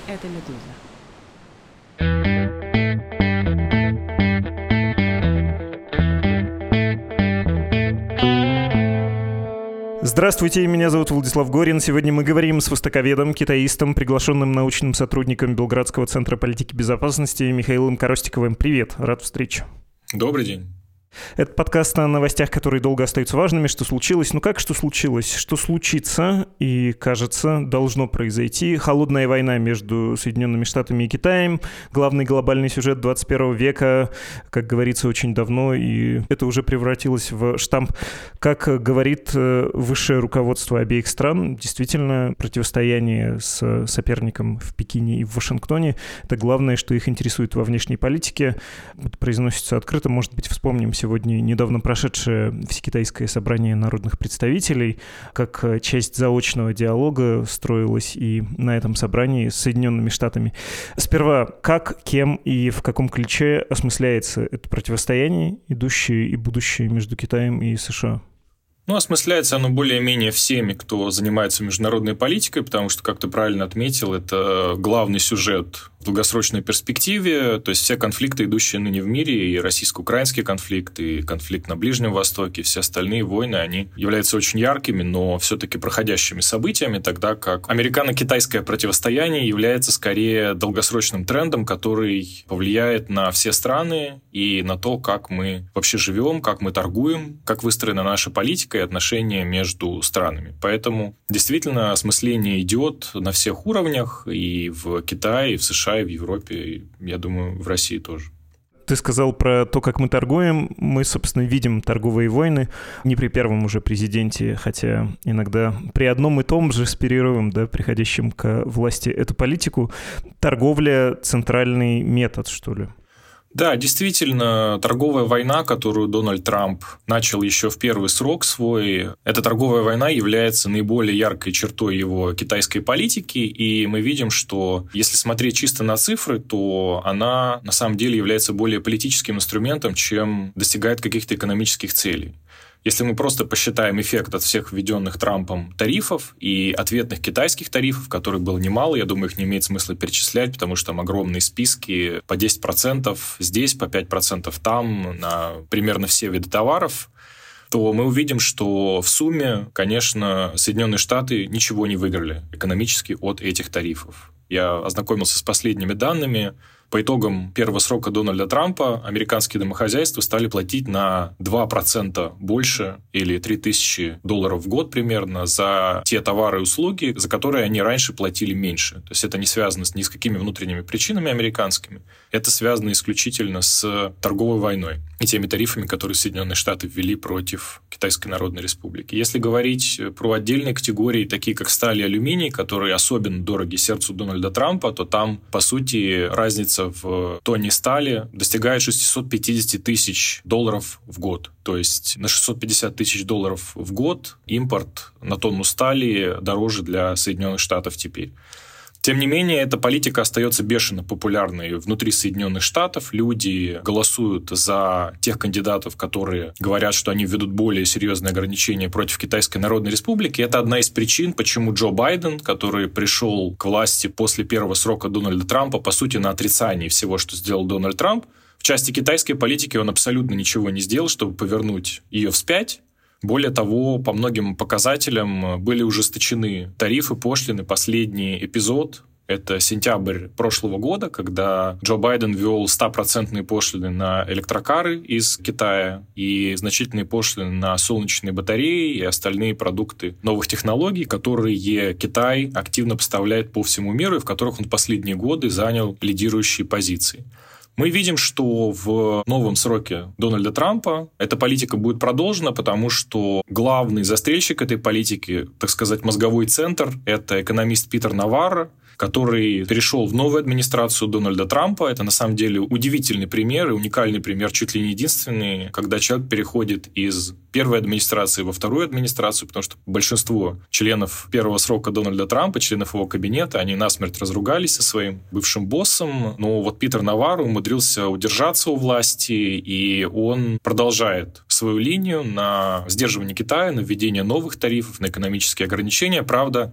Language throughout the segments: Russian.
Это «Медуза». Здравствуйте, меня зовут Владислав Горин. Сегодня мы говорим с востоковедом, китаистом, приглашенным научным сотрудником Белградского центра политики безопасности Михаилом Коростиковым. Привет, рад встрече. Добрый день. Это подкаст о новостях, которые долго остаются важными. Что случилось? Что случилось? Что случится и, кажется, должно произойти. Холодная война между Соединенными Штатами и Китаем. Главный глобальный сюжет 21 века, как говорится, очень давно. И это уже превратилось в штамп. Как говорит высшее руководство обеих стран, действительно, противостояние с соперником в Пекине и в Вашингтоне — это главное, что их интересует во внешней политике. Это произносится открыто. Может быть, вспомним сегодня недавно прошедшее Всекитайское собрание народных представителей, как часть заочного диалога строилась и на этом собрании с Соединенными Штатами. Сперва, как, кем и в каком ключе осмысляется это противостояние, идущее и будущее между Китаем и США? Осмысляется оно более-менее всеми, кто занимается международной политикой, потому что, как ты правильно отметил, это главный сюжет в долгосрочной перспективе, то есть все конфликты, идущие ныне в мире, и российско-украинский конфликт, и конфликт на Ближнем Востоке, все остальные войны, они являются очень яркими, но все-таки проходящими событиями, тогда как американо-китайское противостояние является скорее долгосрочным трендом, который повлияет на все страны и на то, как мы вообще живем, как мы торгуем, как выстроена наша политика и отношения между странами. Поэтому действительно осмысление идет на всех уровнях, и в Китае, и в США, и в Европе, и, я думаю, в России тоже. Ты сказал про то, как мы торгуем. Мы, собственно, видим торговые войны не при первом уже президенте, хотя иногда при одном и том же с перерывом, приходящим к власти, эту политику. Торговля — центральный метод, что ли? Да, действительно, торговая война, которую Дональд Трамп начал еще в первый срок свой, эта торговая война является наиболее яркой чертой его китайской политики, и мы видим, что если смотреть чисто на цифры, то она на самом деле является более политическим инструментом, чем достигает каких-то экономических целей. Если мы просто посчитаем эффект от всех введенных Трампом тарифов и ответных китайских тарифов, которых было немало, я думаю, их не имеет смысла перечислять, потому что там огромные списки, по 10% здесь, по 5% там, на примерно все виды товаров, то мы увидим, что в сумме, конечно, Соединенные Штаты ничего не выиграли экономически от этих тарифов. Я ознакомился с последними данными. По итогам первого срока Дональда Трампа американские домохозяйства стали платить на 2% больше, или $3000 в год примерно, за те товары и услуги, за которые они раньше платили меньше. То есть это не связано ни с какими внутренними причинами американскими. Это связано исключительно с торговой войной и теми тарифами, которые Соединенные Штаты ввели против Китайской Народной Республики. Если говорить про отдельные категории, такие как сталь и алюминий, которые особенно дороги сердцу Дональда Трампа, то там, по сути, разница в тонне стали достигает $650 тысяч в год. То есть на $650 тысяч в год импорт на тонну стали дороже для Соединенных Штатов теперь. Тем не менее, эта политика остается бешено популярной внутри Соединенных Штатов. Люди голосуют за тех кандидатов, которые говорят, что они введут более серьезные ограничения против Китайской Народной Республики. Это одна из причин, почему Джо Байден, который пришел к власти после первого срока Дональда Трампа, по сути, на отрицании всего, что сделал Дональд Трамп, в части китайской политики он абсолютно ничего не сделал, чтобы повернуть ее вспять. Более того, по многим показателям были ужесточены тарифы, пошлины. Последний эпизод — это сентябрь прошлого года, когда Джо Байден ввел 100% пошлины на электрокары из Китая и значительные пошлины на солнечные батареи и остальные продукты новых технологий, которые Китай активно поставляет по всему миру и в которых он последние годы занял лидирующие позиции. Мы видим, что в новом сроке Дональда Трампа эта политика будет продолжена, потому что главный застрельщик этой политики, так сказать, мозговой центр, это экономист Питер Наварро, который перешел в новую администрацию Дональда Трампа. Это, на самом деле, удивительный пример и уникальный пример, чуть ли не единственный, когда человек переходит из первой администрации во вторую администрацию, потому что большинство членов первого срока Дональда Трампа, членов его кабинета, они насмерть разругались со своим бывшим боссом. Но вот Питер Наварро умудрился удержаться у власти, и он продолжает свою линию на сдерживание Китая, на введение новых тарифов, на экономические ограничения. Правда,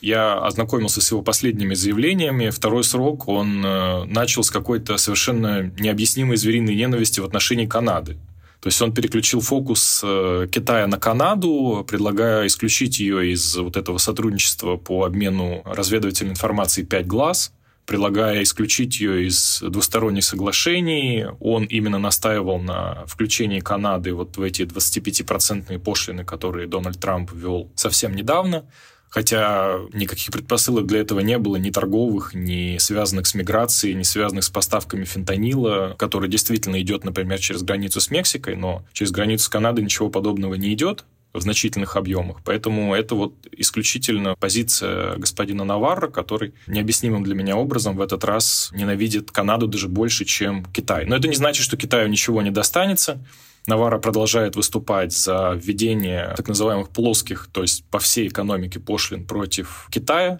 Я ознакомился с его последними заявлениями. Второй срок он начал с какой-то совершенно необъяснимой звериной ненависти в отношении Канады. То есть он переключил фокус Китая на Канаду, предлагая исключить ее из вот этого сотрудничества по обмену разведывательной информацией «Пять глаз», предлагая исключить ее из двусторонних соглашений. Он именно настаивал на включении Канады вот в эти 25% пошлины, которые Дональд Трамп ввел совсем недавно. Хотя никаких предпосылок для этого не было, ни торговых, ни связанных с миграцией, ни связанных с поставками фентанила, который действительно идет, например, через границу с Мексикой, но через границу с Канадой ничего подобного не идет в значительных объемах. Поэтому это вот исключительно позиция господина Наварро, который необъяснимым для меня образом в этот раз ненавидит Канаду даже больше, чем Китай. Но это не значит, что Китаю ничего не достанется. Наварро продолжает выступать за введение так называемых плоских, то есть по всей экономике пошлин против Китая.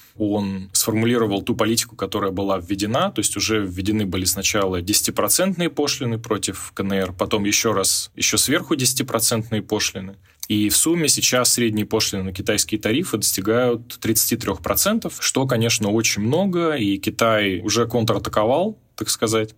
Он сформулировал ту политику, которая была введена, то есть уже введены были сначала 10% пошлины против КНР, потом еще сверху 10% пошлины. И в сумме сейчас средние пошлины на китайские тарифы достигают 33%, что, конечно, очень много, и Китай уже контратаковал, так сказать,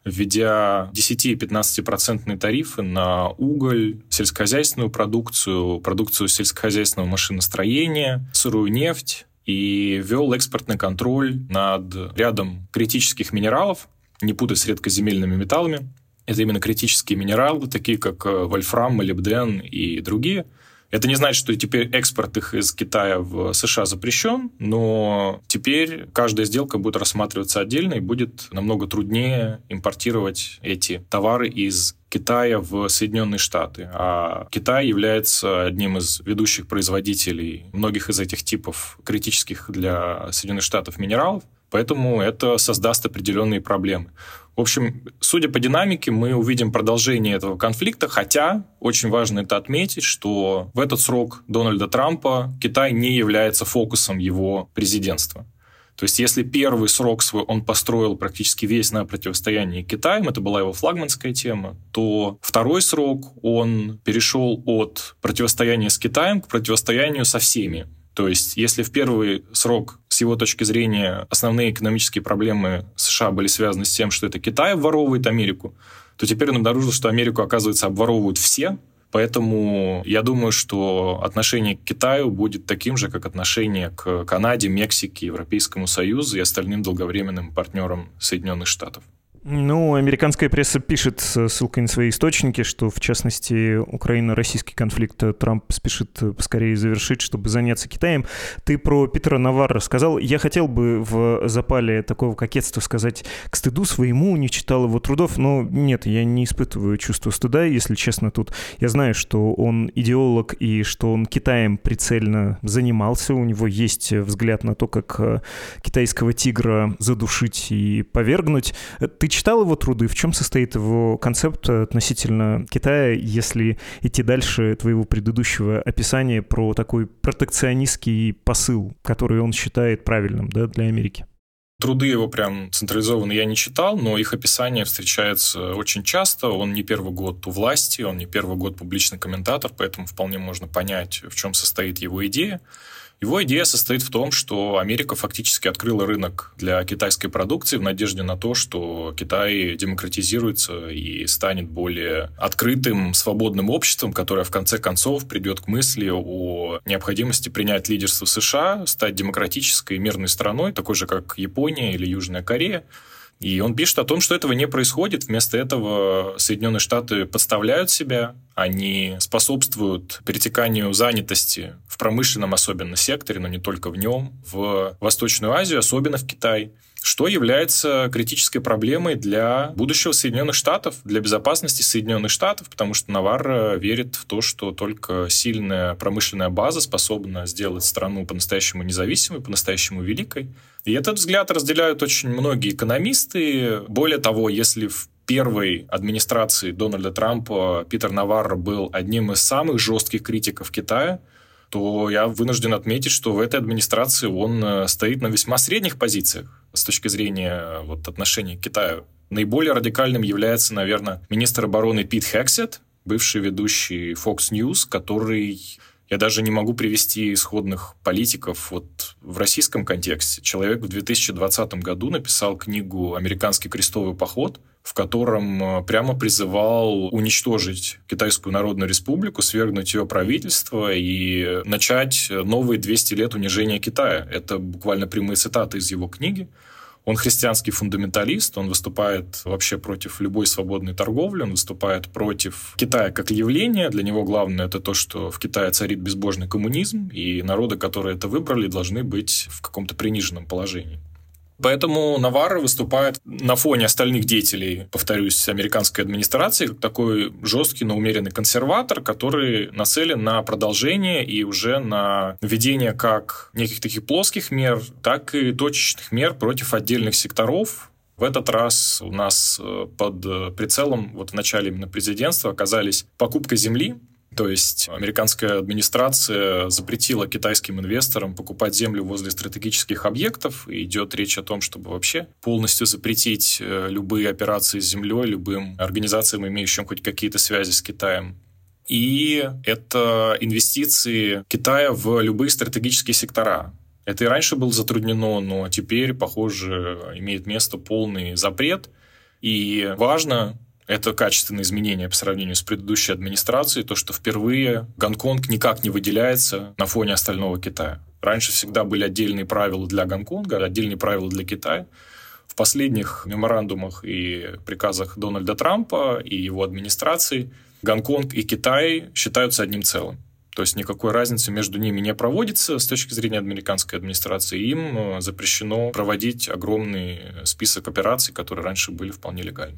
введя 10- и 15% тарифы на уголь, сельскохозяйственную продукцию, продукцию сельскохозяйственного машиностроения, сырую нефть, и ввел экспортный контроль над рядом критических минералов, не путать с редкоземельными металлами. Это именно критические минералы, такие как вольфрам, молибден и другие. Это не значит, что теперь экспорт их из Китая в США запрещен, но теперь каждая сделка будет рассматриваться отдельно и будет намного труднее импортировать эти товары из Китая в Соединенные Штаты. А Китай является одним из ведущих производителей многих из этих типов критических для Соединенных Штатов минералов, поэтому это создаст определенные проблемы. В общем, судя по динамике, мы увидим продолжение этого конфликта, хотя очень важно это отметить, что в этот срок Дональда Трампа Китай не является фокусом его президентства. То есть если первый срок свой он построил практически весь на противостоянии Китаю, это была его флагманская тема, то второй срок он перешел от противостояния с Китаем к противостоянию со всеми. То есть, если в первый срок, с его точки зрения, основные экономические проблемы США были связаны с тем, что это Китай обворовывает Америку, то теперь он обнаружил, что Америку, оказывается, обворовывают все. Поэтому я думаю, что отношение к Китаю будет таким же, как отношение к Канаде, Мексике, Европейскому Союзу и остальным долговременным партнерам Соединенных Штатов. Ну, американская пресса пишет с ссылкой на свои источники, что, в частности, Украино-российский конфликт Трамп спешит поскорее завершить, чтобы заняться Китаем. Ты про Питера Наварро сказал. Я хотел бы в запале такого кокетства сказать к стыду своему, не читал его трудов, но нет, я не испытываю чувство стыда, если честно. Тут я знаю, что он идеолог и что он Китаем прицельно занимался. У него есть взгляд на то, как китайского тигра задушить и повергнуть. Ты читал его труды? В чем состоит его концепт относительно Китая, если идти дальше твоего предыдущего описания про такой протекционистский посыл, который он считает правильным, да, для Америки? Труды его прям централизованно я не читал, но их описание встречается очень часто. Он не первый год у власти, он не первый год публичный комментатор, поэтому вполне можно понять, в чем состоит его идея. Его идея состоит в том, что Америка фактически открыла рынок для китайской продукции в надежде на то, что Китай демократизируется и станет более открытым, свободным обществом, которое в конце концов придет к мысли о необходимости принять лидерство США, стать демократической и мирной страной, такой же, как Япония или Южная Корея. И он пишет о том, что этого не происходит. Вместо этого Соединенные Штаты подставляют себя, они способствуют перетеканию занятости в промышленном особенно секторе, но не только в нем, в Восточную Азию, особенно в Китай, что является критической проблемой для будущего Соединенных Штатов, для безопасности Соединенных Штатов, потому что Наварро верит в то, что только сильная промышленная база способна сделать страну по-настоящему независимой, по-настоящему великой. И этот взгляд разделяют очень многие экономисты. Более того, если в первой администрации Дональда Трампа Питер Наварро был одним из самых жестких критиков Китая, то я вынужден отметить, что в этой администрации он стоит на весьма средних позициях с точки зрения отношений к Китаю. Наиболее радикальным является, наверное, министр обороны Пит Хексет, бывший ведущий Fox News, который Я даже не могу привести исходных политиков вот в российском контексте. Человек в 2020 году написал книгу «Американский крестовый поход», в котором прямо призывал уничтожить Китайскую Народную Республику, свергнуть ее правительство и начать новые 200 лет унижения Китая. Это буквально прямые цитаты из его книги. Он христианский фундаменталист, он выступает вообще против любой свободной торговли, он выступает против Китая как явления. Для него главное это то, что в Китае царит безбожный коммунизм, и народы, которые это выбрали, должны быть в каком-то приниженном положении. Поэтому Наварро выступает на фоне остальных деятелей, повторюсь, американской администрации, как такой жесткий, но умеренный консерватор, который нацелен на продолжение и уже на введение как неких таких плоских мер, так и точечных мер против отдельных секторов. В этот раз у нас под прицелом вот в начале именно президентства оказались покупка земли. То есть американская администрация запретила китайским инвесторам покупать землю возле стратегических объектов. И идет речь о том, чтобы вообще полностью запретить любые операции с землей, любым организациям, имеющим хоть какие-то связи с Китаем. И это инвестиции Китая в любые стратегические сектора. Это и раньше было затруднено, но теперь, похоже, имеет место полный запрет. И важно... Это качественное изменение по сравнению с предыдущей администрацией, то, что впервые Гонконг никак не выделяется на фоне остального Китая. Раньше всегда были отдельные правила для Гонконга, отдельные правила для Китая. В последних меморандумах и приказах Дональда Трампа и его администрации Гонконг и Китай считаются одним целым. То есть никакой разницы между ними не проводится с точки зрения американской администрации. Им запрещено проводить огромный список операций, которые раньше были вполне легальны.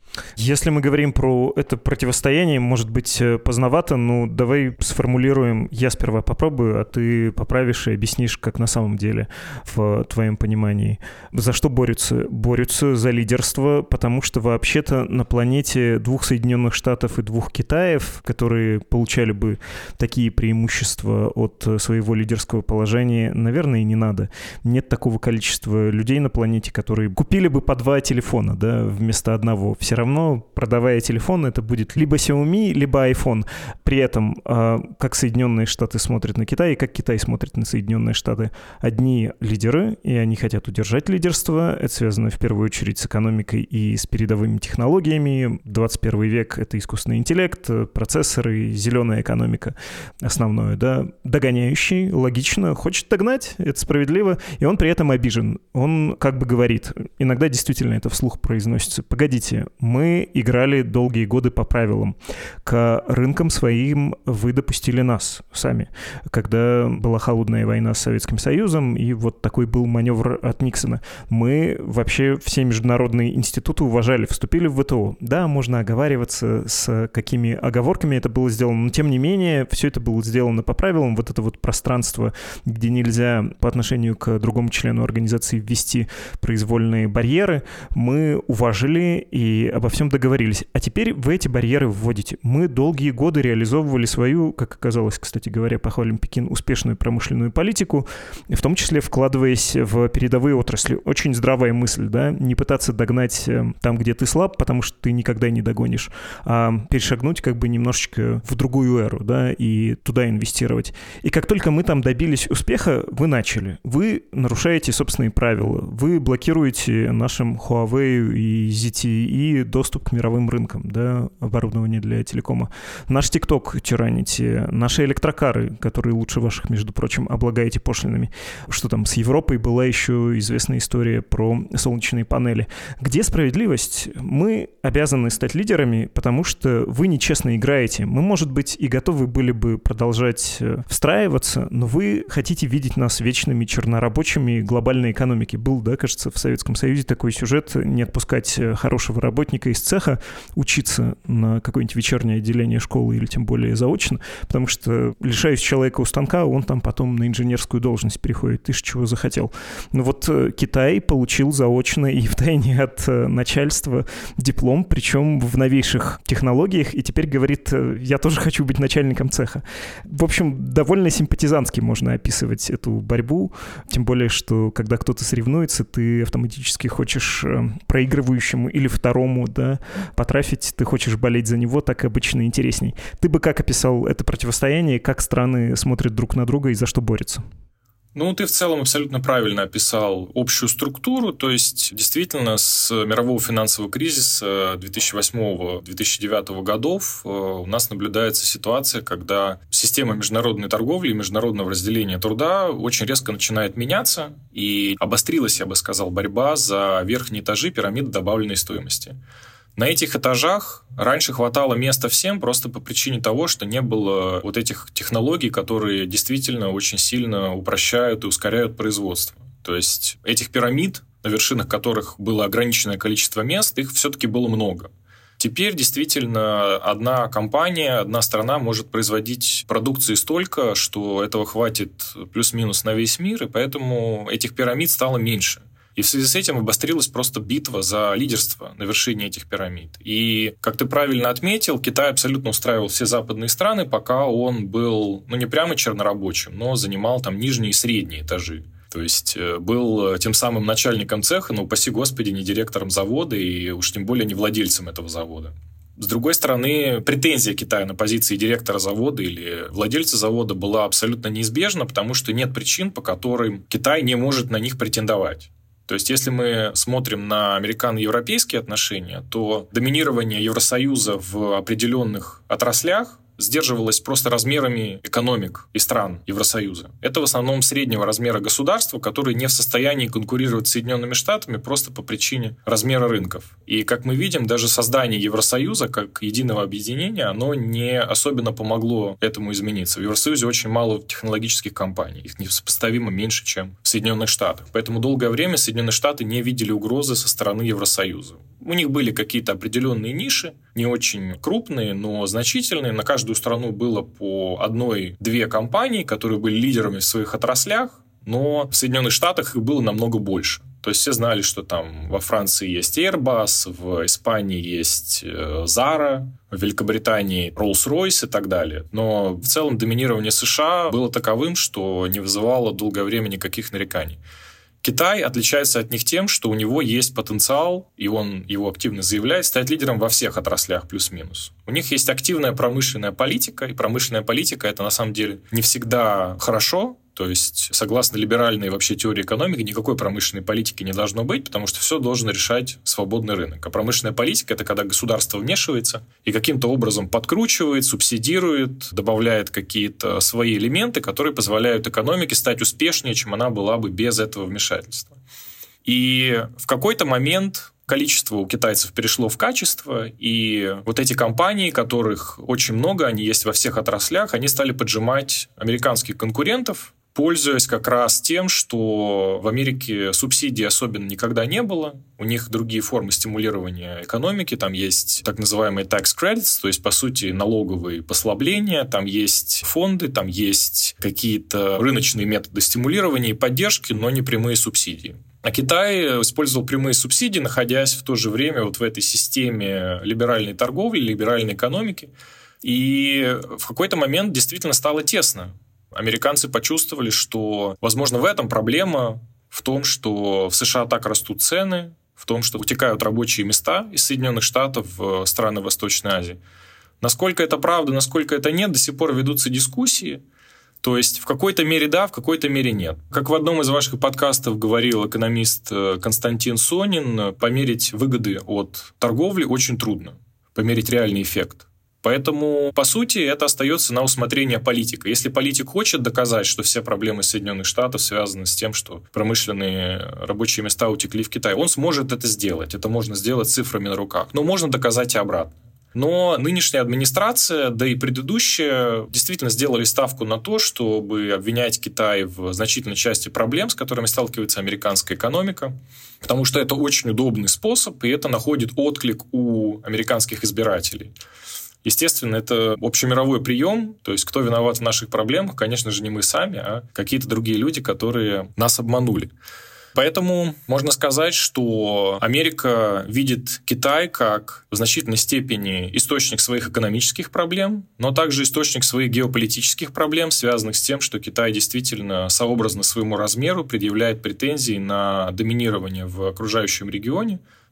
Если мы говорим про это противостояние, может быть, поздновато, но давай сформулируем, я сперва попробую, а ты поправишь и объяснишь, как на самом деле в твоем понимании. За что борются? Борются за лидерство, потому что вообще-то на планете двух Соединенных Штатов и двух Китаев, которые получали бы такие преимущества от своего лидерского положения, наверное, и не надо. Нет такого количества людей на планете, которые купили бы по 2 телефона, да, вместо одного. Все равно, продавая телефон, это будет либо Xiaomi, либо iPhone. При этом, как Соединенные Штаты смотрят на Китай, и как Китай смотрит на Соединенные Штаты. Одни лидеры, и они хотят удержать лидерство. Это связано в первую очередь с экономикой и с передовыми технологиями. 21 век — это искусственный интеллект, процессоры, зеленая экономика основное, да. Догоняющий, логично, хочет догнать, это справедливо, и он при этом обижен. Он как бы говорит, иногда действительно это вслух произносится: погодите, мы играли долгие годы по правилам. К рынкам своим вы допустили нас сами, когда была холодная война с Советским Союзом, и вот такой был маневр от Никсона. Мы вообще все международные институты уважали, вступили в ВТО. Да, можно оговариваться, с какими оговорками это было сделано, но тем не менее все это было сделано по правилам. Вот это вот пространство, где нельзя по отношению к другому члену организации ввести произвольные барьеры, мы уважили и обо всем договорились. А теперь вы эти барьеры вводите. Мы долгие годы реализовывали свою, как оказалось, кстати говоря, похвалим Пекин, успешную промышленную политику, в том числе вкладываясь в передовые отрасли. Очень здравая мысль, да, не пытаться догнать там, где ты слаб, потому что ты никогда не догонишь, а перешагнуть как бы немножечко в другую эру, да, и туда инвестировать. И как только мы там добились успеха, вы начали. Вы нарушаете собственные правила. Вы блокируете нашим Huawei и ZTE доступ к мировым рынкам, да, оборудование для телекома. Наш ТикТок тираните, наши электрокары, которые лучше ваших, между прочим, облагаете пошлинами. Что там, с Европой была еще известная история про солнечные панели. Где справедливость? Мы обязаны стать лидерами, потому что вы нечестно играете. Мы, может быть, и готовы были бы продолжать встраиваться, но вы хотите видеть нас вечными чернорабочими глобальной экономики. Был, да, кажется, в Советском Союзе такой сюжет: не отпускать хорошего работника из цеха учиться на какое-нибудь вечернее отделение школы или тем более заочно, потому что лишаясь человека у станка, он там потом на инженерскую должность переходит. Ты ж чего захотел. Ну вот Китай получил заочно и втайне от начальства диплом, причем в новейших технологиях, и теперь говорит: я тоже хочу быть начальником цеха. В общем, довольно симпатизантски можно описывать эту борьбу, тем более, что когда кто-то соревнуется, ты автоматически хочешь проигрывающему или второму кому, да, потрафить, ты хочешь болеть за него, так обычно интересней. Ты бы как описал это противостояние, как страны смотрят друг на друга и за что борются? Ну, ты в целом абсолютно правильно описал общую структуру, то есть действительно с мирового финансового кризиса 2008-2009 годов у нас наблюдается ситуация, когда система международной торговли и международного разделения труда очень резко начинает меняться, и обострилась, я бы сказал, борьба за верхние этажи пирамиды добавленной стоимости. На этих этажах раньше хватало места всем просто по причине того, что не было вот этих технологий, которые действительно очень сильно упрощают и ускоряют производство. То есть этих пирамид, на вершинах которых было ограниченное количество мест, их все-таки было много. Теперь действительно одна компания, одна страна может производить продукции столько, что этого хватит плюс-минус на весь мир, и поэтому этих пирамид стало меньше. И в связи с этим обострилась просто битва за лидерство на вершине этих пирамид. И, как ты правильно отметил, Китай абсолютно устраивал все западные страны, пока он был, не прямо чернорабочим, но занимал там нижние и средние этажи. То есть был тем самым начальником цеха, но, упаси господи, не директором завода и уж тем более не владельцем этого завода. С другой стороны, претензия Китая на позиции директора завода или владельца завода была абсолютно неизбежна, потому что нет причин, по которым Китай не может на них претендовать. То есть, если мы смотрим на американо-европейские отношения, то доминирование Евросоюза в определенных отраслях сдерживалось просто размерами экономик и стран Евросоюза. Это в основном среднего размера государства, которые не в состоянии конкурировать с Соединенными Штатами просто по причине размера рынков. И, как мы видим, даже создание Евросоюза как единого объединения, оно не особенно помогло этому измениться. В Евросоюзе очень мало технологических компаний. Их несопоставимо меньше, чем в Соединенных Штатах. Поэтому долгое время Соединенные Штаты не видели угрозы со стороны Евросоюза. У них были какие-то определенные ниши, не очень крупные, но значительные. На каждую страну было по 1-2 компании, которые были лидерами в своих отраслях, но в Соединенных Штатах их было намного больше. То есть все знали, что там во Франции есть Airbus, в Испании есть Zara, в Великобритании Rolls-Royce и так далее. Но в целом доминирование США было таковым, что не вызывало долгое время никаких нареканий. Китай отличается от них тем, что у него есть потенциал, и он его активно заявляет, стать лидером во всех отраслях плюс-минус. У них есть активная промышленная политика, и промышленная политика – это на самом деле не всегда хорошо. То есть, согласно либеральной вообще теории экономики, никакой промышленной политики не должно быть, потому что все должен решать свободный рынок. А промышленная политика – это когда государство вмешивается и каким-то образом подкручивает, субсидирует, добавляет какие-то свои элементы, которые позволяют экономике стать успешнее, чем она была бы без этого вмешательства. И в какой-то момент количество у китайцев перешло в качество, и вот эти компании, которых очень много, они есть во всех отраслях, они стали поджимать американских конкурентов, пользуясь как раз тем, что в Америке субсидий особенно никогда не было. У них другие формы стимулирования экономики. Там есть так называемые tax credits, то есть, по сути, налоговые послабления. Там есть фонды, там есть какие-то рыночные методы стимулирования и поддержки, но не прямые субсидии. А Китай использовал прямые субсидии, находясь в то же время вот в этой системе либеральной торговли, либеральной экономики. И в какой-то момент действительно стало тесно. Американцы почувствовали, что, возможно, в этом проблема в том, что в США так растут цены, в том, что утекают рабочие места из Соединенных Штатов в страны Восточной Азии. Насколько это правда, насколько это нет, до сих пор ведутся дискуссии. То есть в какой-то мере да, в какой-то мере нет. Как в одном из ваших подкастов говорил экономист Константин Сонин, померить выгоды от торговли очень трудно, померить реальный эффект. Поэтому, по сути, это остается на усмотрение политика. Если политик хочет доказать, что все проблемы Соединенных Штатов связаны с тем, что промышленные рабочие места утекли в Китай, он сможет это сделать. Это можно сделать цифрами на руках. Но можно доказать и обратно. Но нынешняя администрация, да и предыдущая, действительно сделали ставку на то, чтобы обвинять Китай в значительной части проблем, с которыми сталкивается американская экономика, потому что это очень удобный способ, и это находит отклик у американских избирателей. Естественно, это общемировой прием, то есть кто виноват в наших проблемах, конечно же, не мы сами, а какие-то другие люди, которые нас обманули. Поэтому можно сказать, что Америка видит Китай как в значительной степени источник своих экономических проблем, но также источник своих геополитических проблем, связанных с тем, что Китай действительно сообразно своему размеру предъявляет претензии на доминирование в окружающем регионе.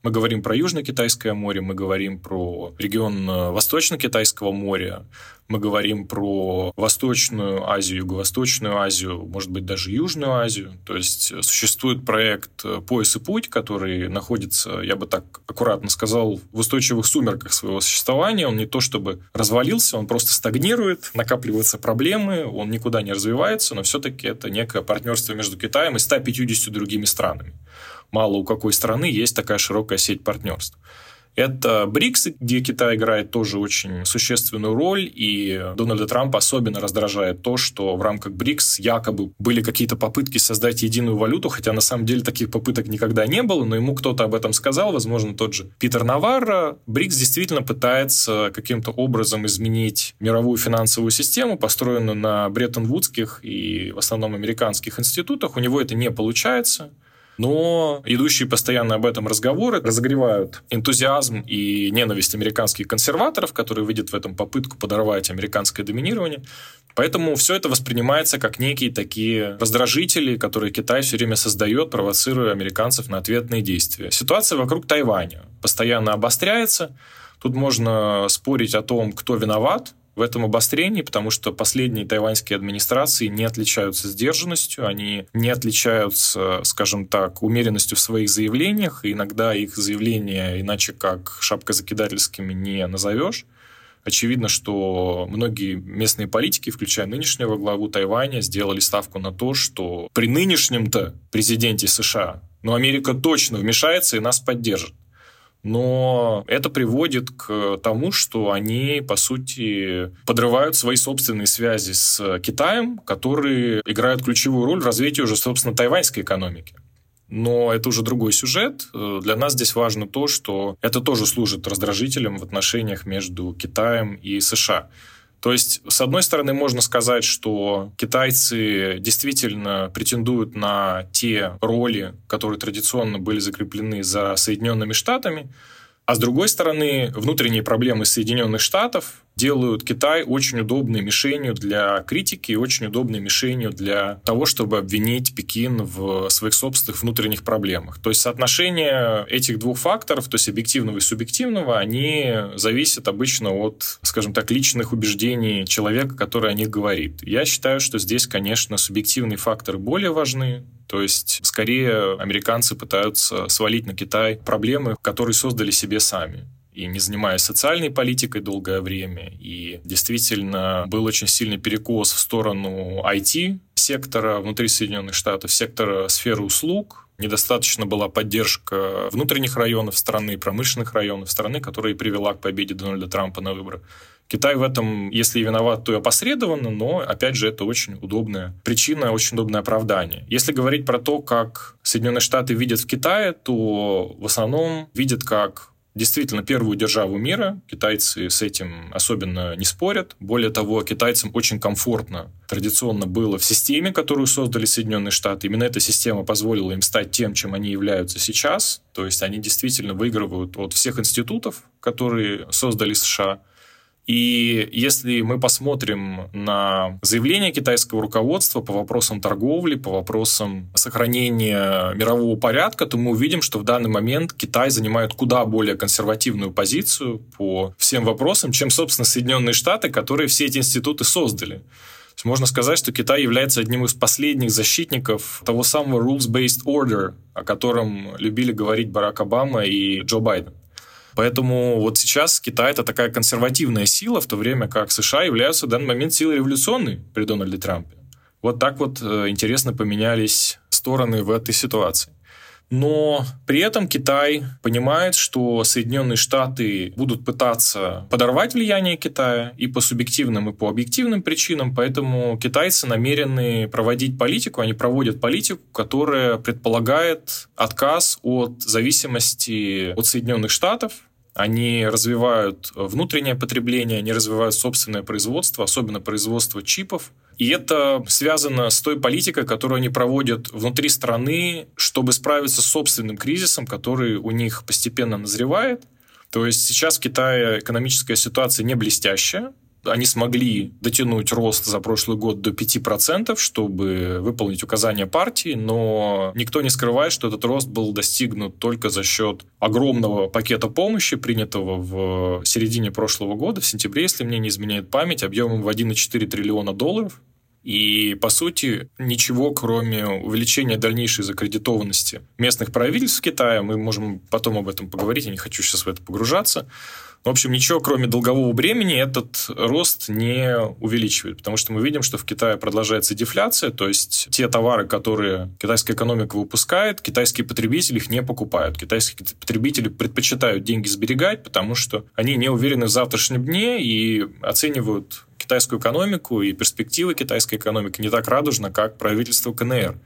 Мы говорим про Южно-Китайское море, мы говорим про регион Восточно-Китайского моря, мы говорим про Восточную Азию, Юго-Восточную Азию, может быть, даже Южную Азию. То есть существует проект «Пояс и путь», который находится, я бы так аккуратно сказал, в устойчивых сумерках своего существования. Он не то чтобы развалился, он просто стагнирует, накапливаются проблемы, он никуда не развивается, но все-таки это некое партнерство между Китаем и 150 другими странами. Мало у какой страны есть такая широкая сеть партнерств. Это БРИКС, где Китай играет тоже очень существенную роль, и Дональда Трампа особенно раздражает то, что в рамках БРИКС якобы были какие-то попытки создать единую валюту, хотя на самом деле таких попыток никогда не было, но ему кто-то об этом сказал, возможно, тот же Питер Наварро. БРИКС действительно пытается каким-то образом изменить мировую финансовую систему, построенную на Бреттон-Вудских и в основном американских институтах. У него это не получается. Но идущие постоянно об этом разговоры разогревают энтузиазм и ненависть американских консерваторов, которые видят в этом попытку подорвать американское доминирование. Поэтому все это воспринимается как некие такие раздражители, которые Китай все время создает, провоцируя американцев на ответные действия. Ситуация вокруг Тайваня постоянно обостряется. Тут можно спорить о том, кто виноват в этом обострении, потому что последние тайваньские администрации не отличаются сдержанностью, они не отличаются, скажем так, умеренностью в своих заявлениях, и иногда их заявления иначе как шапкозакидательскими не назовешь. Очевидно, что многие местные политики, включая нынешнего главу Тайваня, сделали ставку на то, что при нынешнем-то президенте США, Америка точно вмешается и нас поддержит. Но это приводит к тому, что они, по сути, подрывают свои собственные связи с Китаем, которые играют ключевую роль в развитии уже, собственно, тайваньской экономики. Но это уже другой сюжет. Для нас здесь важно то, что это тоже служит раздражителем в отношениях между Китаем и США. То есть, с одной стороны, можно сказать, что китайцы действительно претендуют на те роли, которые традиционно были закреплены за Соединенными Штатами, а с другой стороны, внутренние проблемы Соединенных Штатов делают Китай очень удобной мишенью для критики и очень удобной мишенью для того, чтобы обвинить Пекин в своих собственных внутренних проблемах. То есть соотношение этих двух факторов, то есть объективного и субъективного, они зависят обычно от, скажем так, личных убеждений человека, который о них говорит. Я считаю, что здесь, конечно, субъективные факторы более важны. То есть, скорее, американцы пытаются свалить на Китай проблемы, которые создали себе сами. И не занимаясь социальной политикой долгое время. И действительно был очень сильный перекос в сторону IT-сектора внутри Соединенных Штатов, сектора сферы услуг. Недостаточно была поддержка внутренних районов страны, промышленных районов страны, которая и привела к победе Дональда Трампа на выборах. Китай в этом, если и виноват, то и опосредованно, но, опять же, это очень удобная причина, очень удобное оправдание. Если говорить про то, как Соединенные Штаты видят в Китае, то в основном видят как действительно первую державу мира. Китайцы с этим особенно не спорят. Более того, китайцам очень комфортно традиционно было в системе, которую создали Соединенные Штаты. Именно эта система позволила им стать тем, чем они являются сейчас. То есть они действительно выигрывают от всех институтов, которые создали США. И если мы посмотрим на заявления китайского руководства по вопросам торговли, по вопросам сохранения мирового порядка, то мы увидим, что в данный момент Китай занимает куда более консервативную позицию по всем вопросам, чем, собственно, Соединенные Штаты, которые все эти институты создали. То есть можно сказать, что Китай является одним из последних защитников того самого rules-based order, о котором любили говорить Барак Обама и Джо Байден. Поэтому вот сейчас Китай – это такая консервативная сила, в то время как США являются в данный момент силой революционной при Дональде Трампе. Вот так вот интересно поменялись стороны в этой ситуации. Но при этом Китай понимает, что Соединенные Штаты будут пытаться подорвать влияние Китая и по субъективным, и по объективным причинам, поэтому китайцы намерены проводить политику, они проводят политику, которая предполагает отказ от зависимости от Соединенных Штатов. Они развивают внутреннее потребление, они развивают собственное производство, особенно производство чипов. И это связано с той политикой, которую они проводят внутри страны, чтобы справиться с собственным кризисом, который у них постепенно назревает. То есть сейчас в Китае экономическая ситуация не блестящая, Они смогли дотянуть рост за прошлый год до 5%, чтобы выполнить указания партии, но никто не скрывает, что этот рост был достигнут только за счет огромного пакета помощи, принятого в середине прошлого года, в сентябре, если мне не изменяет память, объемом в $1,4 триллиона. И, по сути, ничего, кроме увеличения дальнейшей закредитованности местных правительств Китая, мы можем потом об этом поговорить, я не хочу сейчас в это погружаться. В общем, ничего, кроме долгового бремени, этот рост не увеличивает, потому что мы видим, что в Китае продолжается дефляция, то есть те товары, которые китайская экономика выпускает, китайские потребители их не покупают. Китайские потребители предпочитают деньги сберегать, потому что они не уверены в завтрашнем дне и оценивают китайскую экономику и перспективы китайской экономики не так радужно, как правительство КНР.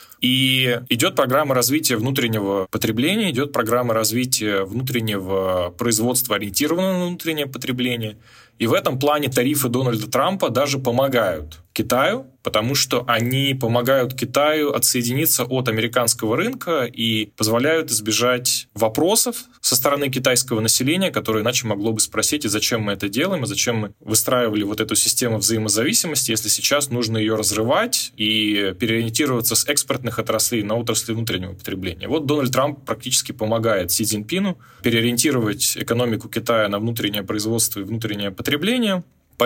И идет программа развития внутреннего потребления, идет программа развития внутреннего производства, ориентированного на внутреннее потребление. И в этом плане тарифы Дональда Трампа даже помогают Китаю, потому что они помогают Китаю отсоединиться от американского рынка и позволяют избежать вопросов со стороны китайского населения, которое иначе могло бы спросить, и зачем мы это делаем, и зачем мы выстраивали вот эту систему взаимозависимости, если сейчас нужно ее разрывать и переориентироваться с экспортных отраслей на отрасли внутреннего потребления. Вот Дональд Трамп практически помогает Си Цзиньпину переориентировать экономику Китая на внутреннее производство и внутреннее потребление.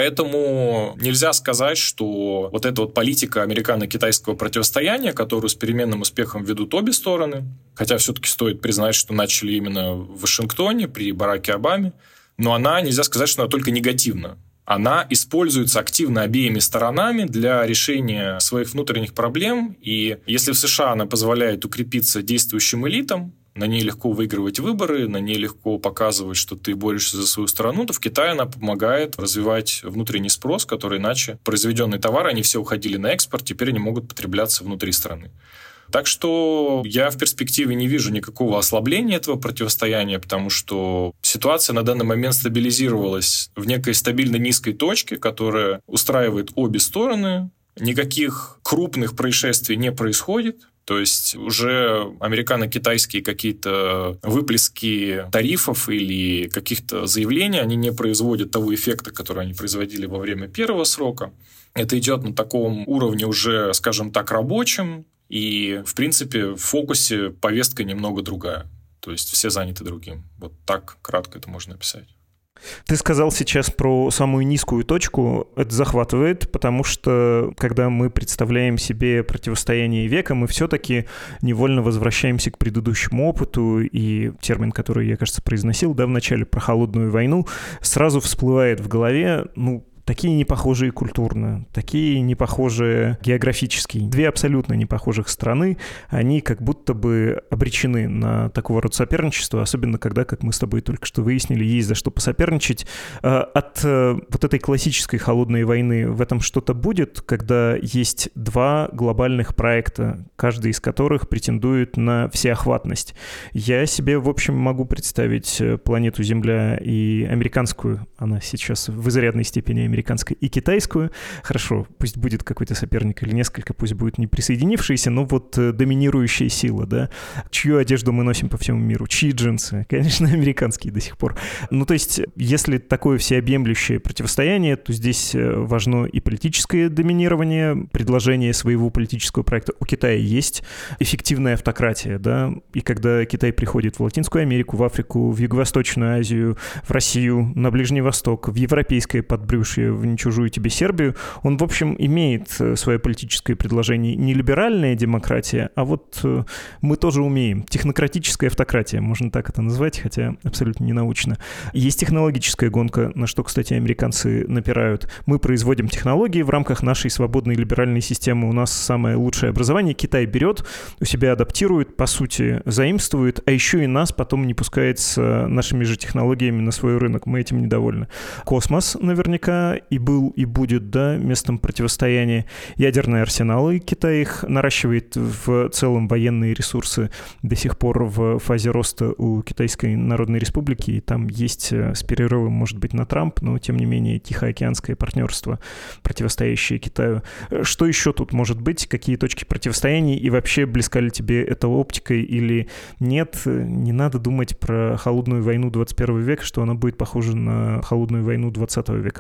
Поэтому нельзя сказать, что вот эта вот политика американо-китайского противостояния, которую с переменным успехом ведут обе стороны, хотя все-таки стоит признать, что начали именно в Вашингтоне при Бараке Обаме, но она, нельзя сказать, что она только негативна. Она используется активно обеими сторонами для решения своих внутренних проблем, и если в США она позволяет укрепиться действующим элитам, на ней легко выигрывать выборы, на ней легко показывать, что ты борешься за свою страну, то в Китае она помогает развивать внутренний спрос, который иначе произведенные товары, они все уходили на экспорт, теперь они могут потребляться внутри страны. Так что я в перспективе не вижу никакого ослабления этого противостояния, потому что ситуация на данный момент стабилизировалась в некой стабильно низкой точке, которая устраивает обе стороны. Никаких крупных происшествий не происходит. То есть уже американо-китайские какие-то выплески тарифов или каких-то заявлений, они не производят того эффекта, который они производили во время первого срока. Это идет на таком уровне уже, скажем так, рабочем. И, в принципе, в фокусе повестка немного другая. То есть все заняты другим. Вот так кратко это можно описать. Ты сказал сейчас про самую низкую точку. Это захватывает, потому что, когда мы представляем себе противостояние века, мы все-таки невольно возвращаемся к предыдущему опыту, и термин, который я, кажется, произносил, в начале про холодную войну, сразу всплывает в голове, такие непохожие культурно, такие непохожие географически. Две абсолютно непохожих страны, они как будто бы обречены на такого рода соперничество, особенно когда, как мы с тобой только что выяснили, есть за что посоперничать. От вот этой классической холодной войны в этом что-то будет, когда есть два глобальных проекта, каждый из которых претендует на всеохватность. Я себе, в общем, могу представить планету Земля и американскую, она сейчас в изрядной степени американскую, и китайскую. Хорошо, пусть будет какой-то соперник или несколько, пусть будет не присоединившиеся, но вот доминирующая сила, да. Чью одежду мы носим по всему миру? Чьи джинсы? Конечно, американские до сих пор. То есть, если такое всеобъемлющее противостояние, то здесь важно и политическое доминирование, предложение своего политического проекта. У Китая есть эффективная автократия, да, и когда Китай приходит в Латинскую Америку, в Африку, в Юго-Восточную Азию, в Россию, на Ближний Восток, в европейское подбрюшье, в не чужую тебе Сербию, он, в общем, имеет свое политическое предложение. Не либеральная демократия, а вот мы тоже умеем. Технократическая автократия, можно так это назвать, хотя абсолютно не научно. Есть технологическая гонка, на что, кстати, американцы напирают. Мы производим технологии в рамках нашей свободной либеральной системы. У нас самое лучшее образование. Китай берет, у себя адаптирует, по сути, заимствует, а еще и нас потом не пускает с нашими же технологиями на свой рынок. Мы этим недовольны. Космос наверняка и был, и будет, да, местом противостояния. Ядерные арсеналы, Китай их наращивает, в целом военные ресурсы до сих пор в фазе роста у Китайской Народной Республики, и там есть с перерывом, может быть, на Трамп, но, тем не менее, Тихоокеанское партнерство, противостоящее Китаю. Что еще тут может быть? Какие точки противостояния? И вообще, близка ли тебе эта оптика или нет? Не надо думать про холодную войну 21 века, что она будет похожа на холодную войну 20 века. Вот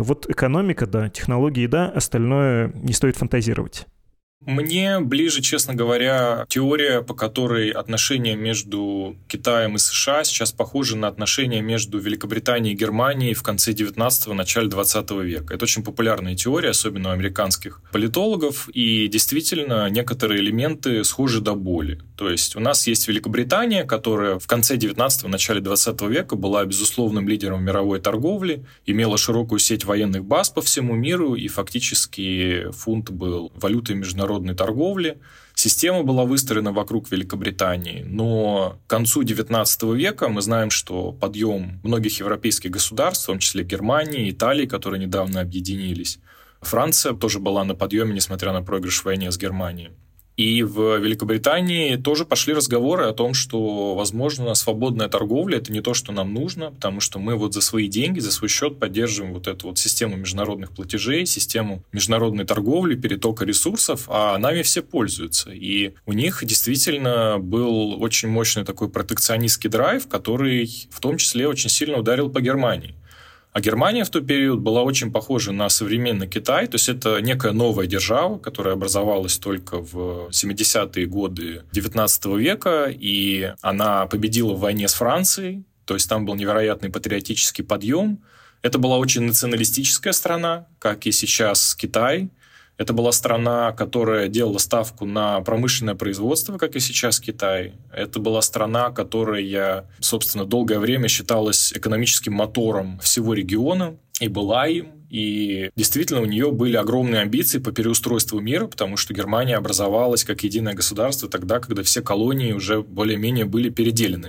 экономика, да, технологии, да, остальное не стоит фантазировать. Мне ближе, честно говоря, теория, по которой отношения между Китаем и США сейчас похожи на отношения между Великобританией и Германией в конце 19-го, начале 20 века. Это очень популярная теория, особенно у американских политологов, и действительно некоторые элементы схожи до боли. То есть у нас есть Великобритания, которая в конце 19-го, начале 20 века была безусловным лидером мировой торговли, имела широкую сеть военных баз по всему миру, и фактически фунт был валютой международной торговли. Система была выстроена вокруг Великобритании, но к концу XIX века мы знаем, что подъем многих европейских государств, в том числе Германии, Италии, которые недавно объединились, Франция тоже была на подъеме, несмотря на проигрыш в войне с Германией. И в Великобритании тоже пошли разговоры о том, что, возможно, свободная торговля – это не то, что нам нужно, потому что мы вот за свои деньги, за свой счет поддерживаем вот эту вот систему международных платежей, систему международной торговли, перетока ресурсов, а нами все пользуются. И у них действительно был очень мощный такой протекционистский драйв, который в том числе очень сильно ударил по Германии. А Германия в тот период была очень похожа на современный Китай, то есть это некая новая держава, которая образовалась только в 70-е годы XIX века, и она победила в войне с Францией, то есть там был невероятный патриотический подъем. Это была очень националистическая страна, как и сейчас Китай. Это была страна, которая делала ставку на промышленное производство, как и сейчас Китай. Это была страна, которая, собственно, долгое время считалась экономическим мотором всего региона, и была им. И действительно, у нее были огромные амбиции по переустройству мира, потому что Германия образовалась как единое государство тогда, когда все колонии уже более-менее были переделены.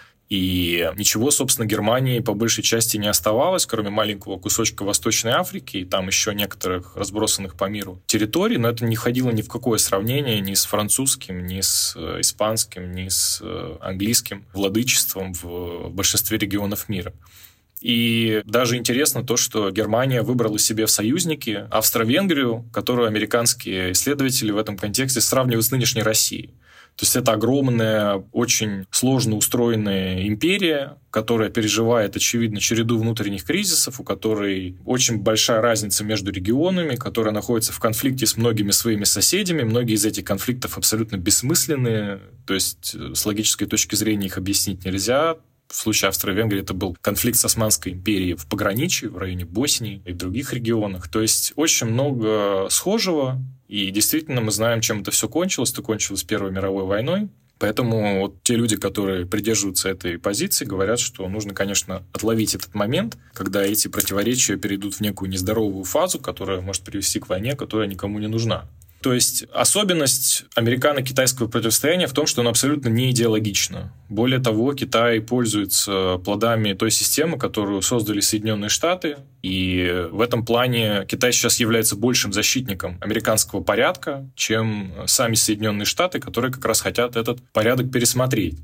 И ничего, собственно, Германии по большей части не оставалось, кроме маленького кусочка Восточной Африки и там еще некоторых разбросанных по миру территорий, но это не входило ни в какое сравнение ни с французским, ни с испанским, ни с английским владычеством в большинстве регионов мира. И даже интересно то, что Германия выбрала себе в союзники Австро-Венгрию, которую американские исследователи в этом контексте сравнивают с нынешней Россией. То есть это огромная, очень сложно устроенная империя, которая переживает, очевидно, череду внутренних кризисов, у которой очень большая разница между регионами, которая находится в конфликте с многими своими соседями. Многие из этих конфликтов абсолютно бессмысленные, то есть с логической точки зрения их объяснить нельзя. В случае Австро-Венгрии это был конфликт с Османской империей в пограничье, в районе Боснии и в других регионах. То есть очень много схожего. И действительно мы знаем, чем это все кончилось. Это кончилось Первой мировой войной. Поэтому вот те люди, которые придерживаются этой позиции, говорят, что нужно, конечно, отловить этот момент, когда эти противоречия перейдут в некую нездоровую фазу, которая может привести к войне, которая никому не нужна. То есть особенность американо-китайского противостояния в том, что оно абсолютно не идеологично. Более того, Китай пользуется плодами той системы, которую создали Соединенные Штаты, и в этом плане Китай сейчас является большим защитником американского порядка, чем сами Соединенные Штаты, которые как раз хотят этот порядок пересмотреть.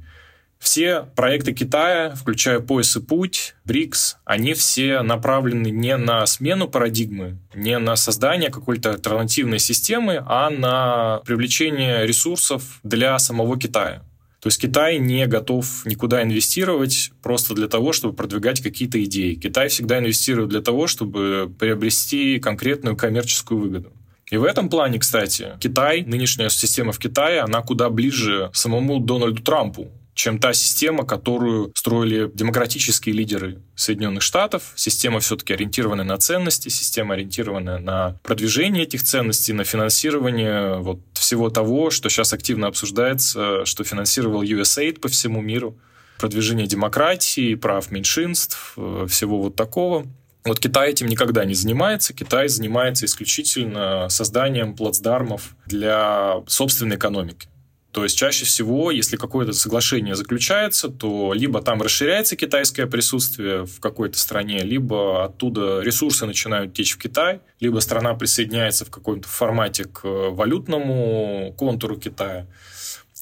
Все проекты Китая, включая «Пояс и путь», БРИКС, они все направлены не на смену парадигмы, не на создание какой-то альтернативной системы, а на привлечение ресурсов для самого Китая. То есть Китай не готов никуда инвестировать просто для того, чтобы продвигать какие-то идеи. Китай всегда инвестирует для того, чтобы приобрести конкретную коммерческую выгоду. И в этом плане, кстати, Китай, нынешняя система в Китае, она куда ближе самому Дональду Трампу, чем та система, которую строили демократические лидеры Соединенных Штатов. Система все-таки ориентированная на ценности, система ориентированная на продвижение этих ценностей, на финансирование вот всего того, что сейчас активно обсуждается, что финансировал USAID по всему миру, продвижение демократии, прав меньшинств, всего вот такого. Вот Китай этим никогда не занимается. Китай занимается исключительно созданием плацдармов для собственной экономики. То есть чаще всего, если какое-то соглашение заключается, то либо там расширяется китайское присутствие в какой-то стране, либо оттуда ресурсы начинают течь в Китай, либо страна присоединяется в каком-то формате к валютному контуру Китая.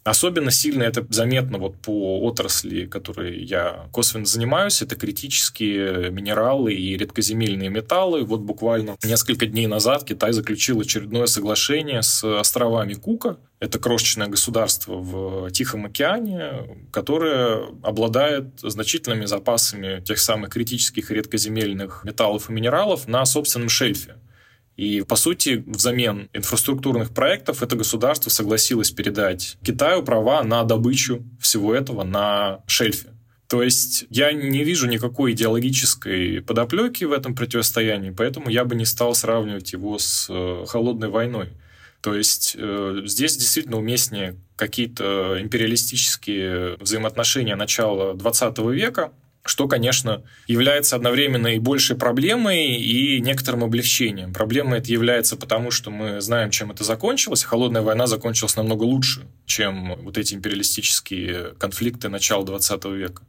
Особенно сильно это заметно вот по отрасли, которой я косвенно занимаюсь. Это критические минералы и редкоземельные металлы. Вот буквально несколько дней назад Китай заключил очередное соглашение с островами Кука. Это крошечное государство в Тихом океане, которое обладает значительными запасами тех самых критических и редкоземельных металлов и минералов на собственном шельфе. И, по сути, взамен инфраструктурных проектов это государство согласилось передать Китаю права на добычу всего этого на шельфе. То есть я не вижу никакой идеологической подоплеки в этом противостоянии, поэтому я бы не стал сравнивать его с холодной войной. То есть здесь действительно уместнее какие-то империалистические взаимоотношения начала XX века, что, конечно, является одновременно и большей проблемой, и некоторым облегчением. Проблемой это является потому, что мы знаем, чем это закончилось. Холодная война закончилась намного лучше, чем вот эти империалистические конфликты начала XX века.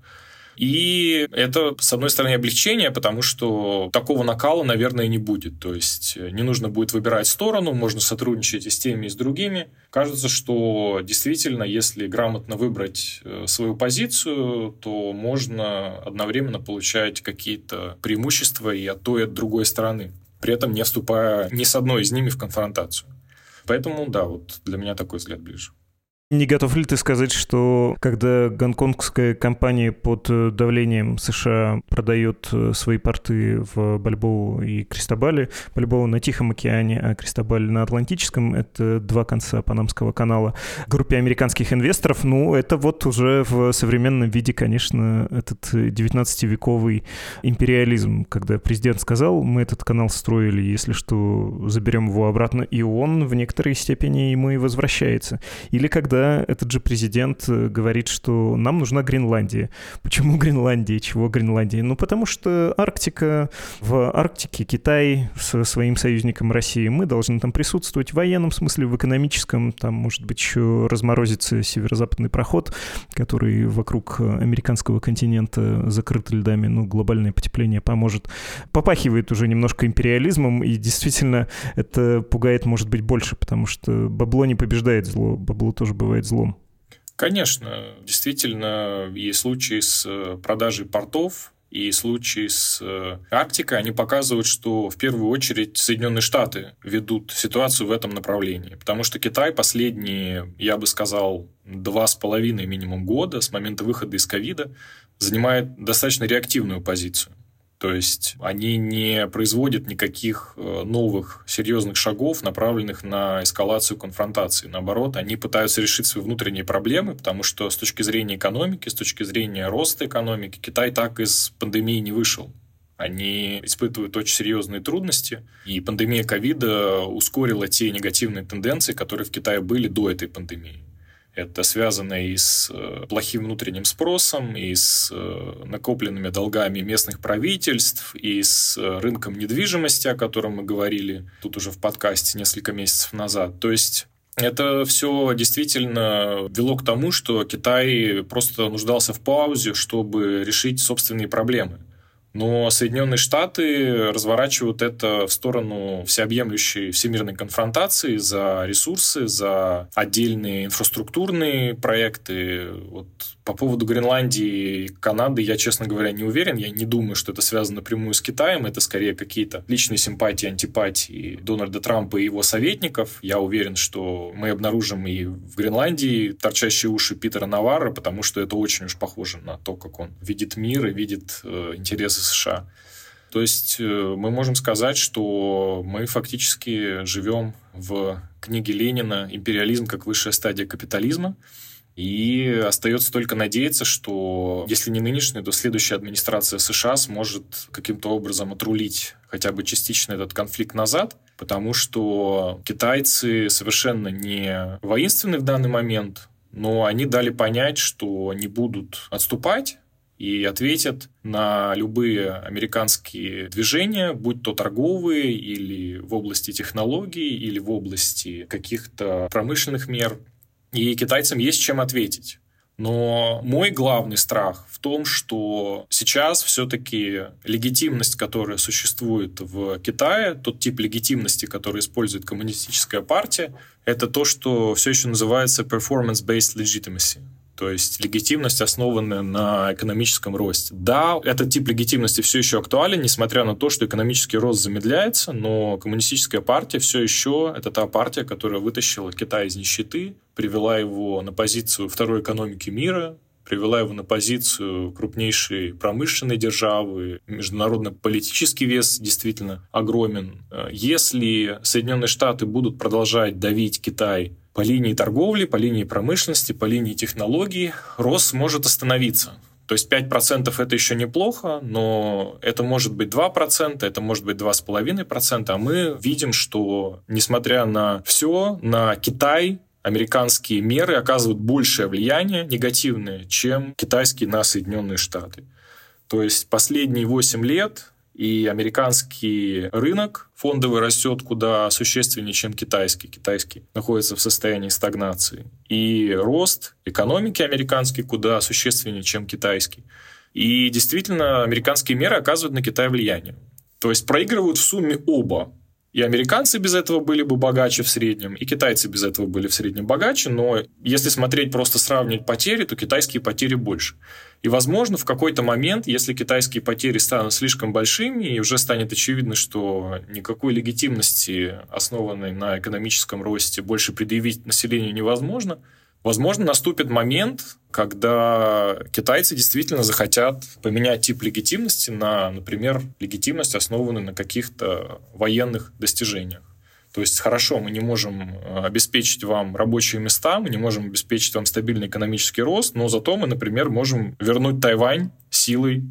И это, с одной стороны, облегчение, потому что такого накала, наверное, не будет. То есть не нужно будет выбирать сторону, можно сотрудничать и с теми, и с другими. Кажется, что действительно, если грамотно выбрать свою позицию, то можно одновременно получать какие-то преимущества и от той, и от другой стороны, при этом не вступая ни с одной из ними в конфронтацию. Поэтому, да, вот для меня такой взгляд ближе. Не готов ли ты сказать, что когда гонконгская компания под давлением США продает свои порты в Бальбоу и Кристобале, Бальбоу на Тихом океане, а Кристобаль на Атлантическом, это два конца Панамского канала, группе американских инвесторов, ну, это вот уже в современном виде, конечно, этот 19-вековый империализм, когда президент сказал, мы этот канал строили, если что, заберем его обратно, и он в некоторой степени ему и возвращается. Или когда этот же президент говорит, что нам нужна Гренландия. Почему Гренландия? Чего Гренландия? Ну, потому что Арктика, в Арктике Китай со своим союзником Россией, мы должны там присутствовать в военном смысле, в экономическом, там, может быть, еще разморозится северо-западный проход, который вокруг американского континента закрыт льдами, ну, глобальное потепление поможет. Попахивает уже немножко империализмом, и действительно это пугает, может быть, больше, потому что бабло не побеждает зло, бабло тоже бывает злом. Конечно, действительно, и случаи с продажей портов, и случаи с Арктикой, они показывают, что в первую очередь Соединенные Штаты ведут ситуацию в этом направлении. Потому что Китай последние, я бы сказал, 2,5 минимум года с момента выхода из ковида занимает достаточно реактивную позицию. То есть они не производят никаких новых серьезных шагов, направленных на эскалацию конфронтации. Наоборот, они пытаются решить свои внутренние проблемы, потому что с точки зрения экономики, с точки зрения роста экономики, Китай так из пандемии не вышел. Они испытывают очень серьезные трудности, и пандемия ковида ускорила те негативные тенденции, которые в Китае были до этой пандемии. Это связано и с плохим внутренним спросом, и с накопленными долгами местных правительств, и с рынком недвижимости, о котором мы говорили тут уже в подкасте несколько месяцев назад. То есть это все действительно вело к тому, что Китай просто нуждался в паузе, чтобы решить собственные проблемы. Но Соединенные Штаты разворачивают это в сторону всеобъемлющей всемирной конфронтации за ресурсы, за отдельные инфраструктурные проекты. Вот по поводу Гренландии и Канады я, честно говоря, не уверен. Я не думаю, что это связано напрямую с Китаем. Это скорее какие-то личные симпатии, антипатии Дональда Трампа и его советников. Я уверен, что мы обнаружим и в Гренландии торчащие уши Питера Наварро, потому что это очень уж похоже на то, как он видит мир и видит интересы США. То есть мы можем сказать, что мы фактически живем в книге Ленина «Империализм как высшая стадия капитализма». И остается только надеяться, что если не нынешняя, то следующая администрация США сможет каким-то образом отрулить хотя бы частично этот конфликт назад, потому что китайцы совершенно не воинственны в данный момент, но они дали понять, что не будут отступать, и ответят на любые американские движения, будь то торговые, или в области технологий, или в области каких-то промышленных мер. И китайцам есть чем ответить. Но мой главный страх в том, что сейчас все-таки легитимность, которая существует в Китае, тот тип легитимности, который использует коммунистическая партия, это то, что все еще называется performance-based legitimacy. То есть легитимность, основанная на экономическом росте. Да, этот тип легитимности все еще актуален, несмотря на то, что экономический рост замедляется, но коммунистическая партия все еще это та партия, которая вытащила Китай из нищеты, привела его на позицию второй экономики мира, привела его на позицию крупнейшей промышленной державы, международный политический вес действительно огромен. Если Соединенные Штаты будут продолжать давить Китай по линии торговли, по линии промышленности, по линии технологий, рост может остановиться. То есть 5% это еще неплохо, но это может быть 2%, это может быть 2,5%, а мы видим, что, несмотря на все, на Китай американские меры оказывают большее влияние негативное, чем китайские на Соединенные Штаты. То есть последние 8 лет и американский рынок фондовый растет куда существеннее, чем китайский. Китайский находится в состоянии стагнации. И рост экономики американский куда существеннее, чем китайский. И действительно, американские меры оказывают на Китай влияние. То есть проигрывают в сумме оба. И американцы без этого были бы богаче в среднем, и китайцы без этого были в среднем богаче, но если смотреть, просто сравнивать потери, то китайские потери больше. И, возможно, в какой-то момент, если китайские потери станут слишком большими, и уже станет очевидно, что никакой легитимности, основанной на экономическом росте, больше предъявить населению невозможно, возможно, наступит момент, когда китайцы действительно захотят поменять тип легитимности на, например, легитимность, основанную на каких-то военных достижениях. То есть, хорошо, мы не можем обеспечить вам рабочие места, мы не можем обеспечить вам стабильный экономический рост, но зато мы, например, можем вернуть Тайвань силой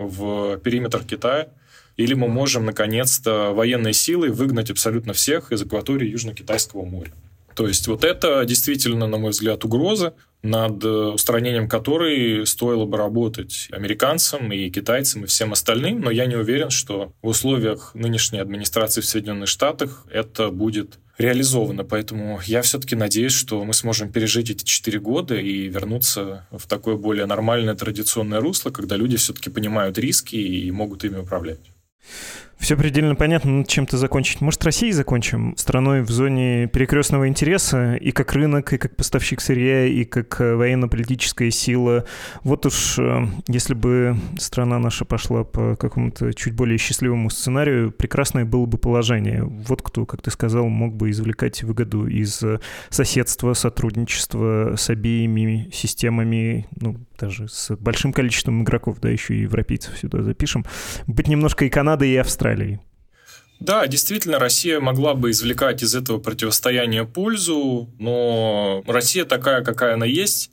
в периметр Китая, или мы можем, наконец-то, военной силой выгнать абсолютно всех из акватории Южно-Китайского моря. То есть вот это действительно, на мой взгляд, угроза, над устранением которой стоило бы работать американцам и китайцам и всем остальным, но я не уверен, что в условиях нынешней администрации в Соединенных Штатах это будет реализовано. Поэтому я все-таки надеюсь, что мы сможем пережить эти 4 года и вернуться в такое более нормальное традиционное русло, когда люди все-таки понимают риски и могут ими управлять. Все предельно понятно, но чем-то закончить. Может, Россией закончим? Страной в зоне перекрестного интереса и как рынок, и как поставщик сырья, и как военно-политическая сила. Вот уж если бы страна наша пошла по какому-то чуть более счастливому сценарию, прекрасное было бы положение. Вот кто, как ты сказал, мог бы извлекать выгоду из соседства, сотрудничества с обеими системами, ну, даже с большим количеством игроков, да, еще и европейцев сюда запишем. Быть немножко и Канадой, и Австралией. Да, действительно, Россия могла бы извлекать из этого противостояния пользу, но Россия такая, какая она есть,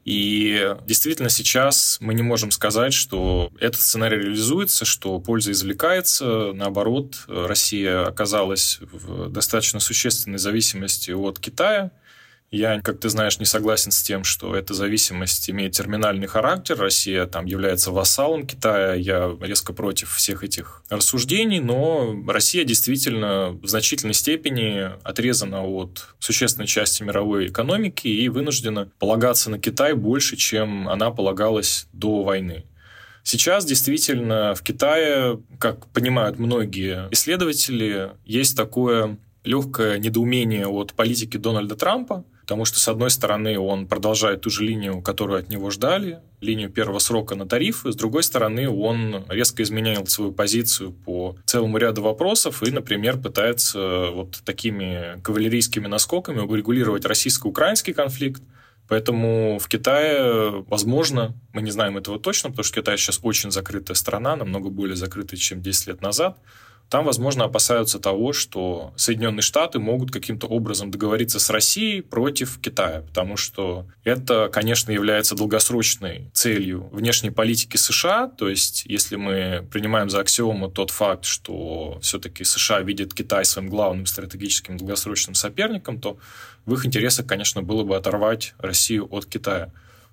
и действительно сейчас мы не можем сказать, что этот сценарий реализуется, что польза извлекается. Наоборот, Россия оказалась в достаточно существенной зависимости от Китая. Я, как ты знаешь, не согласен с тем, что эта зависимость имеет терминальный характер. Россия там является вассалом Китая. Я резко против всех этих рассуждений, но Россия действительно в значительной степени отрезана от существенной части мировой экономики и вынуждена полагаться на Китай больше, чем она полагалась до войны. Сейчас действительно в Китае, как понимают многие исследователи, есть такое легкое недоумение от политики Дональда Трампа, потому что, с одной стороны, он продолжает ту же линию, которую от него ждали, линию первого срока на тарифы, с другой стороны, он резко изменил свою позицию по целому ряду вопросов и, например, пытается вот такими кавалерийскими наскоками урегулировать российско-украинский конфликт. Поэтому в Китае, возможно, мы не знаем этого точно, потому что Китай сейчас очень закрытая страна, намного более закрытая, чем 10 лет назад. Там, возможно, опасаются того, что Соединенные Штаты могут каким-то образом договориться с Россией против Китая, потому что это, конечно, является долгосрочной целью внешней политики США. То есть, если мы принимаем за аксиому тот факт, что все-таки США видят Китай своим главным стратегическим долгосрочным соперником, то в их интересах, конечно, было бы оторвать Россию от Китая.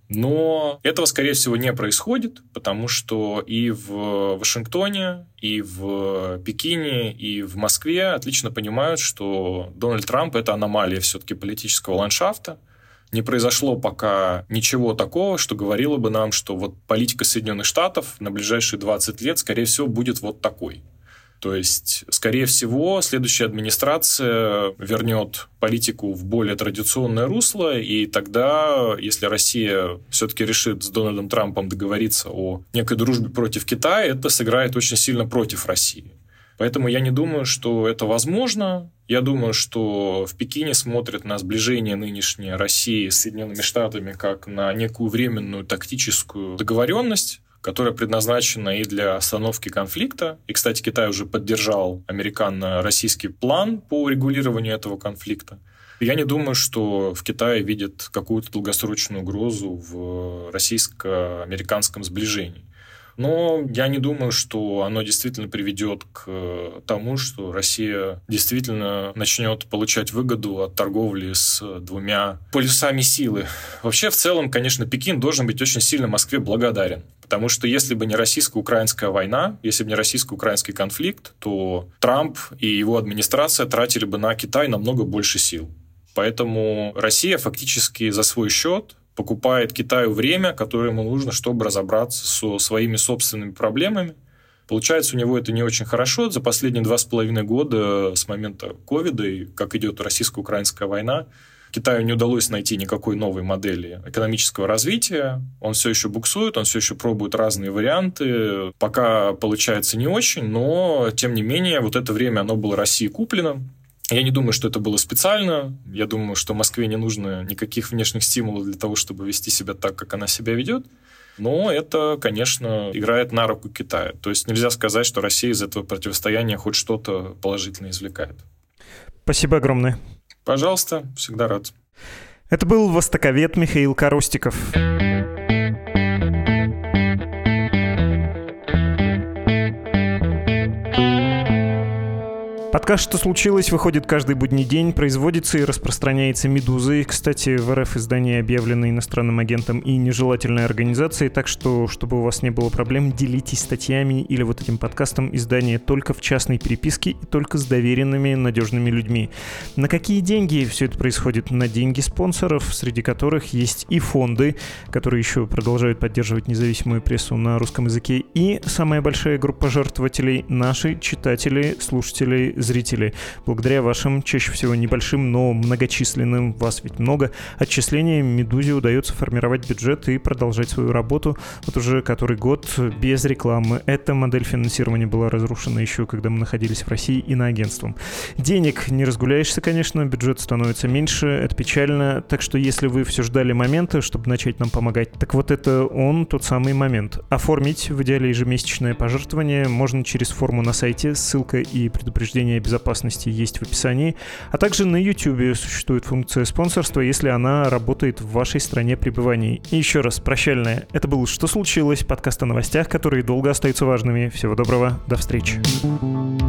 Но этого, скорее всего, не происходит, потому что и в Вашингтоне, и в Пекине, и в Москве отлично понимают, что Дональд Трамп – это аномалия все-таки политического ландшафта. не произошло пока ничего такого, что говорило бы нам, что вот политика Соединенных Штатов на ближайшие 20 лет, скорее всего, будет вот такой. То есть, скорее всего, следующая администрация вернет политику в более традиционное русло, и тогда, если Россия все-таки решит с Дональдом Трампом договориться о некой дружбе против Китая, это сыграет очень сильно против России. Поэтому я не думаю, что это возможно. Я думаю, что в Пекине смотрят на сближение нынешней России с Соединенными Штатами как на некую временную тактическую договоренность, которая предназначена и для остановки конфликта. И, кстати, Китай уже поддержал американо-российский план по регулированию этого конфликта. Я не думаю, что в Китае видят какую-то долгосрочную угрозу в российско-американском сближении. Но я не думаю, что оно действительно приведет к тому, что Россия действительно начнет получать выгоду от торговли с двумя полюсами силы. Вообще, в целом, конечно, Пекин должен быть очень сильно Москве благодарен. Потому что если бы не российско-украинская война, если бы не российско-украинский конфликт, то Трамп и его администрация тратили бы на Китай намного больше сил. Поэтому Россия фактически за свой счет покупает Китаю время, которое ему нужно, чтобы разобраться со своими собственными проблемами. Получается, у него это не очень хорошо. За последние 2,5 года с момента ковида, и как идет российско-украинская война, Китаю не удалось найти никакой новой модели экономического развития. Он все еще буксует, он все еще пробует разные варианты. Пока получается не очень, но, тем не менее, вот это время оно было России куплено. Я не думаю, что это было специально. Я думаю, что Москве не нужно никаких внешних стимулов для того, чтобы вести себя так, как она себя ведет. Но это, конечно, играет на руку Китая. То есть нельзя сказать, что Россия из этого противостояния хоть что-то положительное извлекает. Спасибо огромное. Пожалуйста, всегда рад. Это был востоковед Михаил Коростиков. Подкаст «Что случилось?» выходит каждый будний день, производится и распространяется «Медузой». Кстати, в РФ издание объявлено иностранным агентом и нежелательной организацией, так что, чтобы у вас не было проблем, делитесь статьями или вот этим подкастом. Издание только в частной переписке и только с доверенными, надежными людьми. На какие деньги все это происходит? На деньги спонсоров, среди которых есть и фонды, которые еще продолжают поддерживать независимую прессу на русском языке, и самая большая группа жертвователей — наши читатели, слушатели, зрители. Благодаря вашим, чаще всего небольшим, но многочисленным, вас ведь много, отчислениям «Медузе» удается формировать бюджет и продолжать свою работу. Вот уже который год без рекламы. Эта модель финансирования была разрушена еще, когда мы находились в России иноагентством. Денег не разгуляешься, конечно, бюджет становится меньше, это печально. Так что если вы все ждали момента, чтобы начать нам помогать, так вот это он, тот самый момент. Оформить в идеале ежемесячное пожертвование можно через форму на сайте, ссылка и предупреждение безопасности есть в описании, а также на YouTube существует функция спонсорства, если она работает в вашей стране пребывания. И еще раз, прощальное. Это был «Что случилось?» Подкаст о новостях, которые долго остаются важными. Всего доброго, до встречи.